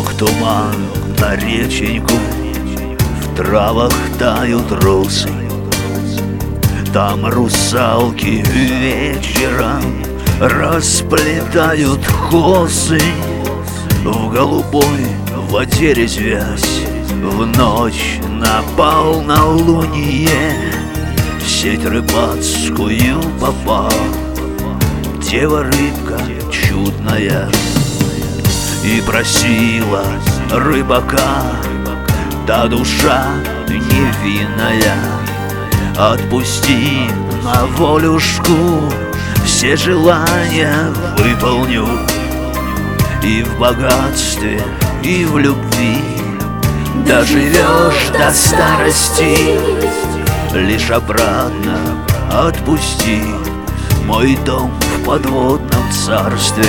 Лег туман на реченьку, в травах тают росы. Там русалки вечером расплетают косы. В голубой воде резвясь, в ночь на полнолуние сеть рыбацкую попал дева-рыбка чудная. И просила рыбака та душа невинная: отпусти на волюшку, все желания выполню. И в богатстве, и в любви доживешь до старости. Лишь обратно отпусти мой дом в подводном царстве.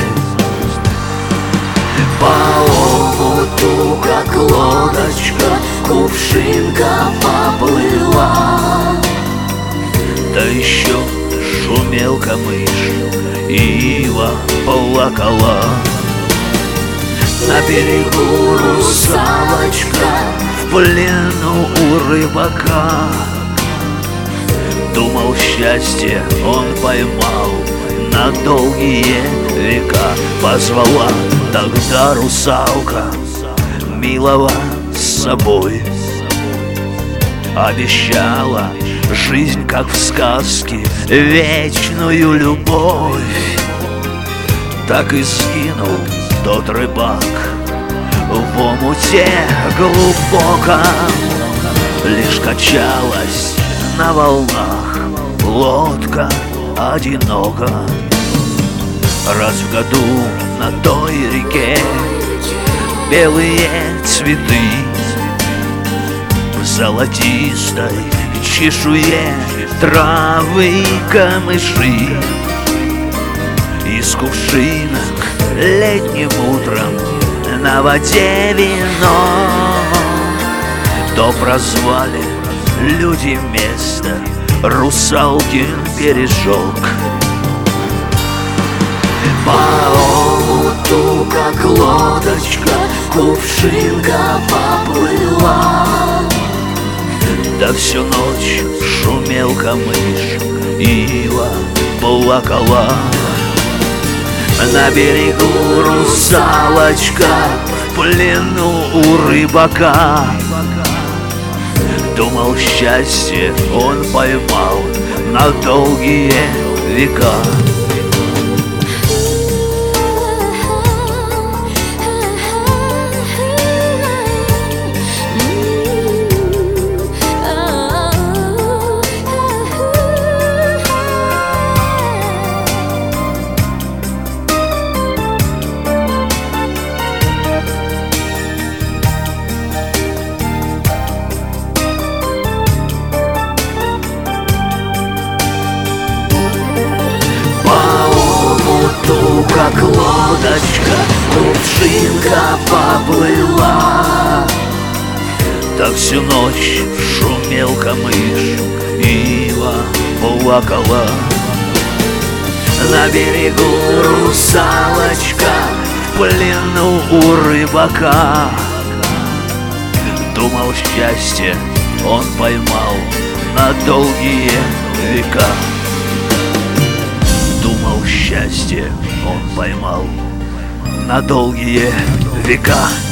По омуту, как лодочка, кувшинка поплыла. Да еще шумел камыш, ива плакала. На берегу русалочка, в плену у рыбака. Думал, счастье он поймал на долгие века. Позвала тогда русалка милого с собой. Обещала жизнь, как в сказке, вечную любовь. Так и сгинул тот рыбак в омуте глубоком. Лишь качалась на волнах лодка одиноко. Раз в году на той реке белые цветы в золотистой чешуе травы и камыши. Из кувшинок летним утром на воде вино. То прозвали люди место русалкин бережок. По омуту, как лодочка, кувшинка поплыла. Да всю ночь шумел камыш, ива плакала. На берегу русалочка, в плену у рыбака. Думал, счастье он поймал на долгие века. Как лодочка, кувшинка поплыла. Так всю ночь шумел камыш, ива плакала. На берегу русалочка, в плену у рыбака. Думал, счастье он поймал на долгие века. Думал, счастье он поймал на долгие века.